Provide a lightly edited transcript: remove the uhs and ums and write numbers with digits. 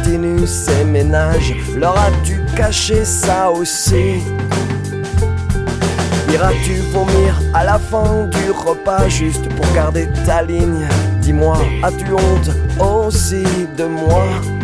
continue ses ménages. Leur as-tu caché ça aussi? Iras-tu vomir à la fin du repas juste pour garder ta ligne? Dis-moi, as-tu honte aussi de moi?